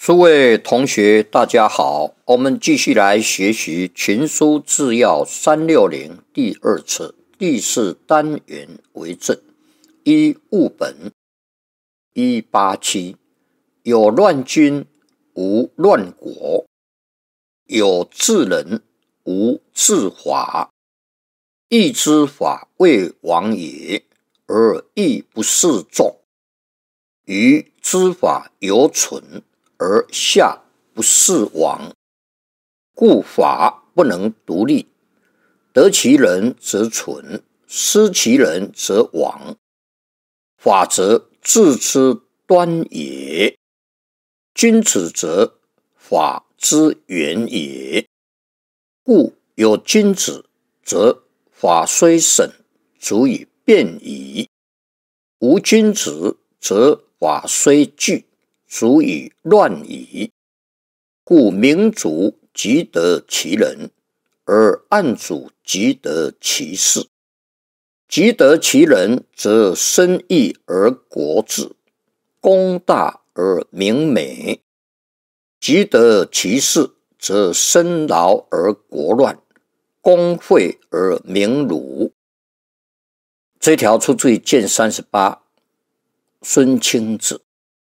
诸位同学，大家好，我们继续来学习群书治要360第二册第4单元为正。一、务本。187有乱君，无乱国；有治人，无治法。义之法为王也，而义不示众；愚之法犹存，而下不示王。故法不能独立，得其人则存，失其人则亡。法则治之端也，君子则法之源也。故有君子，则法虽审，足以辩矣；无君子，则法虽具，足以乱矣。故明主即得其人，而暗主即得其事。即得其人，则生义而国治，功大而民美；即得其事，则生劳而国乱，功废而民辱。这条出自于卷38孙卿子。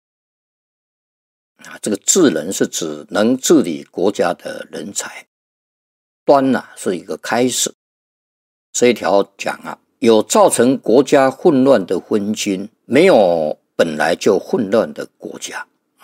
这个治人是指能治理国家的人才，端是一个开始。这一条讲有造成国家混乱的昏君，没有本来就混乱的国家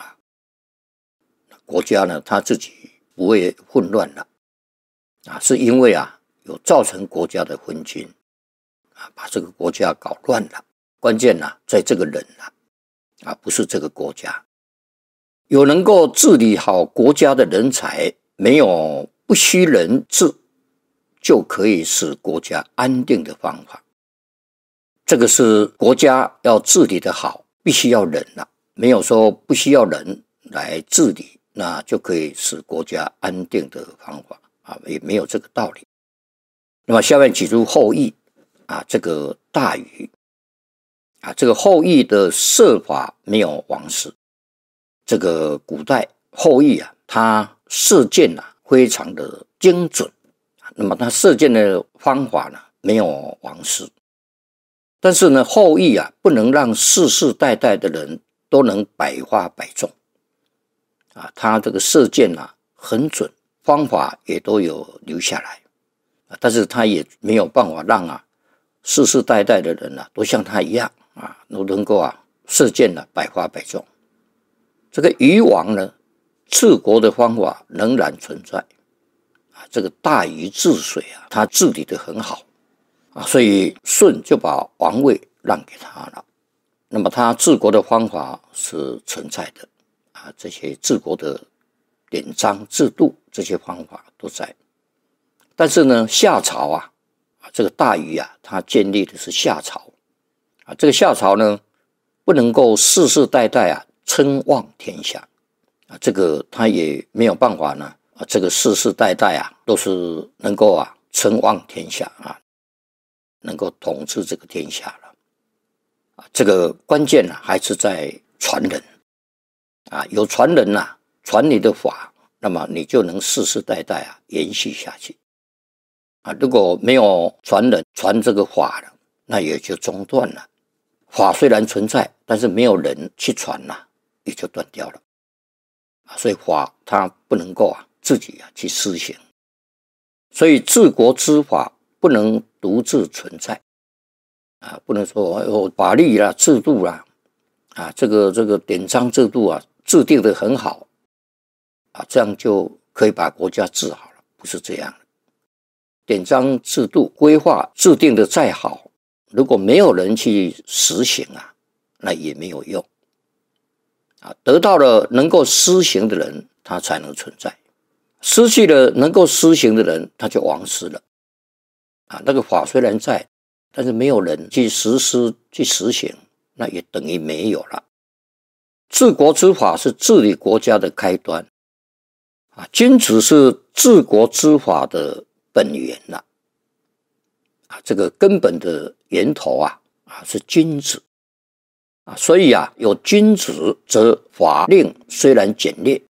国家呢，他自己不会混乱了是因为有造成国家的昏君把这个国家搞乱了。关键在这个人不是这个国家。有能够治理好国家的人才，没有不需人治就可以使国家安定的方法。这个是国家要治理的好，必须要人没有说不需要人来治理，那就可以使国家安定的方法也没有这个道理。那么下面举出后羿这个大禹这个后羿的射法没有王师。这个古代后羿他射箭非常的精准，那么他射箭的方法没有王师。但是呢，后羿不能让世世代代的人都能百发百中他这个射箭很准，方法也都有留下来但是他也没有办法让世世代代的人都像他一样都能够射箭百发百中。这个禹王呢，治国的方法仍然存在这个大禹治水他治理得很好所以舜就把王位让给他了。那么他治国的方法是存在的这些治国的典章制度，这些方法都在。但是呢，夏朝这个大禹他建立的是夏朝这个夏朝呢，不能够世世代代称望天下这个他也没有办法呢这个世世代代都是能够称望天下能够统治这个天下了这个关键还是在传人有传人传你的法，那么你就能世世代代延续下去如果没有传人传这个法了，那也就中断了。法虽然存在，但是没有人去传也就断掉了所以法它不能够自己去施行。所以治国之法不能独自存在不能说有法律制度这个典章制度制定得很好这样就可以把国家治好了，不是这样的。典章制度规划制定得再好，如果没有人去实行那也没有用得到了能够施行的人，他才能存在；失去了能够施行的人，他就亡失了那个法虽然在，但是没有人去实施去实行，那也等于没有了。治国之法是治理国家的开端君子是治国之法的本源这个根本的源头是君子所以有君子，则法令虽然简略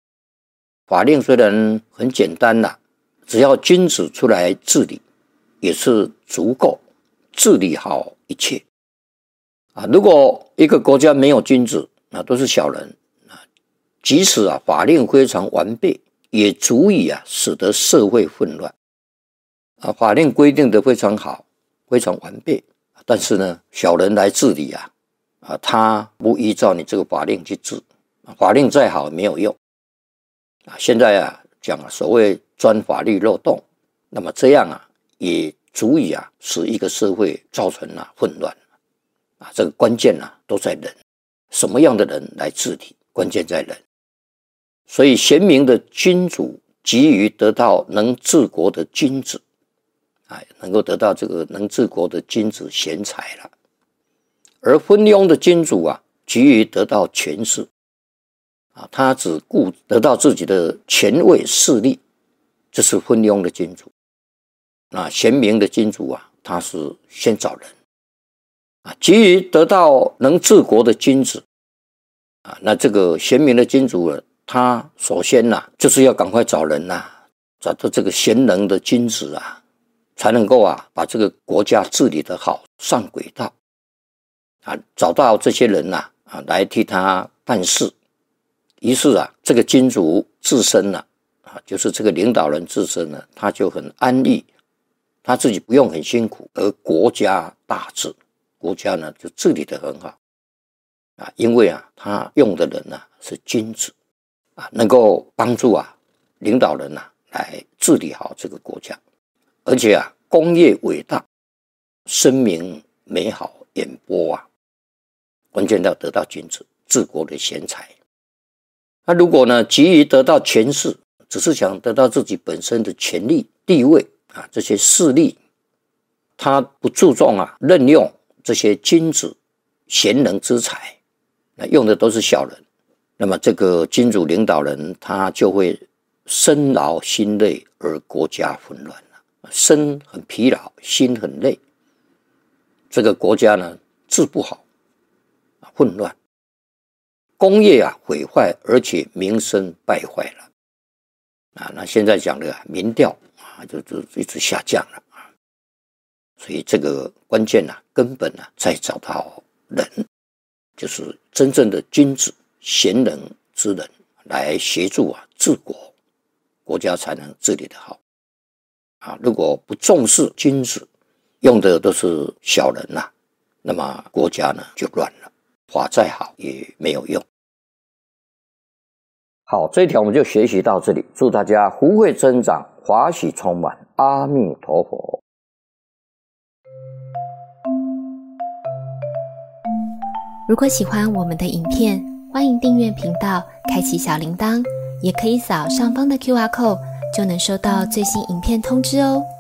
法令虽然很简单啦，只要君子出来治理，也是足够治理好一切如果一个国家没有君子都是小人即使法令非常完备，也足以使得社会混乱法令规定的非常好，非常完备，但是呢，小人来治理他不依照你这个法令去治，法令再好没有用现在讲所谓钻法律漏洞，那么这样也足以使一个社会造成混乱这个关键都在人，什么样的人来治理，关键在人。所以贤明的君主急于得到能治国的君子能够得到这个能治国的君子贤才了，而昏庸的君主急于得到权势他只顾得到自己的权位势力，这是昏庸的君主。那贤明的君主他是先找人急于得到能治国的君子那这个贤明的君主他首先就是要赶快找人找到这个贤能的君子才能够把这个国家治理得好，上轨道找到这些人来替他办事。于是这个君主自身就是这个领导人自身他就很安逸，他自己不用很辛苦，而国家大治，国家呢就治理得很好因为他用的人是君子能够帮助领导人来治理好这个国家，而且功业伟大，声名美好，远播关键要得到君子治国的贤才。那如果呢急于得到权势，只是想得到自己本身的权力地位这些势力，他不注重任用这些君子贤能之才，那用的都是小人，那么这个君主领导人他就会身劳心累，而国家混乱身很疲劳，心很累，这个国家呢治不好，混乱，工业毁坏，而且民生败坏了那现在讲的民调就一直下降了所以这个关键根本再找到人，就是真正的君子贤能之人来协助治国，国家才能治理得好如果不重视君子，用的都是小人那么国家呢就乱了，法再好也没有用。好，这一条我们就学习到这里，祝大家福慧增长，华喜充满，阿弥陀佛。 如果喜欢我们的影片，欢迎订阅频道，开启小铃铛，也可以扫上方的 QR code，就能收到最新影片通知哦。